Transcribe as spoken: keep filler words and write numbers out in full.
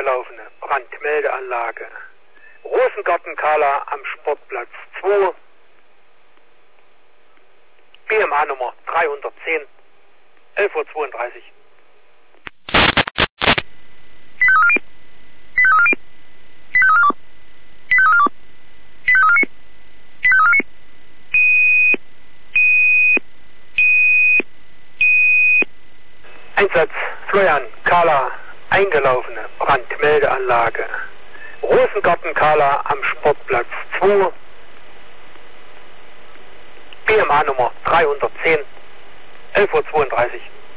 eingelaufene Brandmeldeanlage. Rosengarten Kala am Sportplatz zwei. B M A Nummer dreihundertzehn, elf Uhr zweiunddreißig. Einsatz Florian Kala, eingelaufene Brandmeldeanlage. Rosengarten Kala am Sportplatz zwei. B M A Nummer dreihundertzehn, elf Uhr zweiunddreißig.